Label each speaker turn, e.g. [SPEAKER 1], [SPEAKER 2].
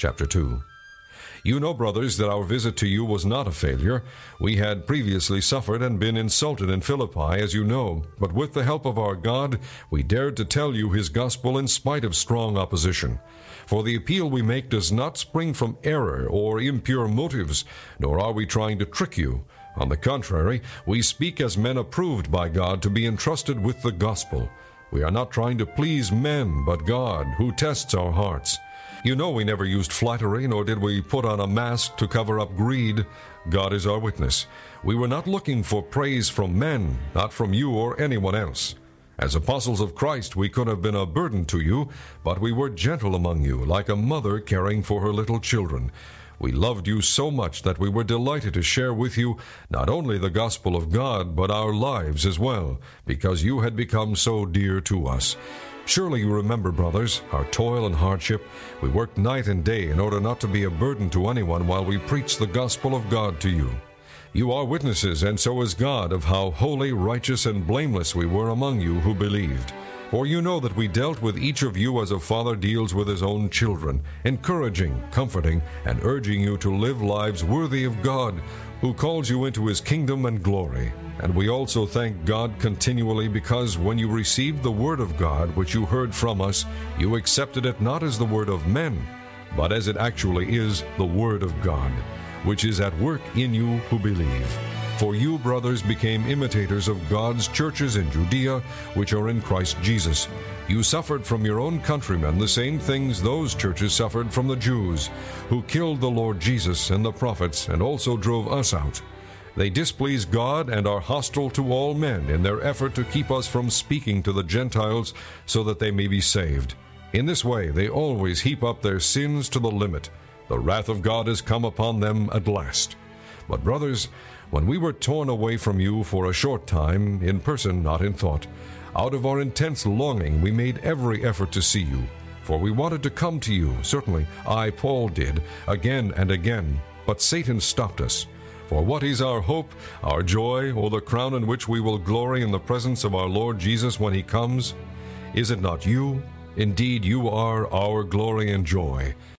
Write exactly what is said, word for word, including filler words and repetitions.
[SPEAKER 1] chapter two. You know, brothers, that our visit to you was not a failure. We had previously suffered and been insulted in Philippi, as you know, but with the help of our God, we dared to tell you his gospel in spite of strong opposition. For the appeal we make does not spring from error or impure motives, nor are we trying to trick you. On the contrary, we speak as men approved by God to be entrusted with the gospel. We are not trying to please men, but God, who tests our hearts. You know we never used flattery, nor did we put on a mask to cover up greed. God is our witness. We were not looking for praise from men, not from you or anyone else. As apostles of Christ, we could have been a burden to you, but we were gentle among you, like a mother caring for her little children. We loved you so much that we were delighted to share with you not only the gospel of God, but our lives as well, because you had become so dear to us. Surely you remember, brothers, our toil and hardship. We worked night and day in order not to be a burden to anyone while we preached the gospel of God to you. You are witnesses, and so is God, of how holy, righteous, and blameless we were among you who believed. For you know that we dealt with each of you as a father deals with his own children, encouraging, comforting, and urging you to live lives worthy of God, who calls you into his kingdom and glory. And we also thank God continually because when you received the word of God, which you heard from us, you accepted it not as the word of men, but as it actually is, the word of God, which is at work in you who believe. For you, brothers, became imitators of God's churches in Judea, which are in Christ Jesus. You suffered from your own countrymen the same things those churches suffered from the Jews, who killed the Lord Jesus and the prophets, and also drove us out. They displease God and are hostile to all men in their effort to keep us from speaking to the Gentiles so that they may be saved. In this way they always heap up their sins to the limit. The wrath of God has come upon them at last. But brothers, when we were torn away from you for a short time, in person, not in thought, out of our intense longing we made every effort to see you. For we wanted to come to you, certainly I, Paul, did, again and again, but Satan stopped us. For what is our hope, our joy, or the crown in which we will glory in the presence of our Lord Jesus when he comes? Is it not you? Indeed, you are our glory and joy.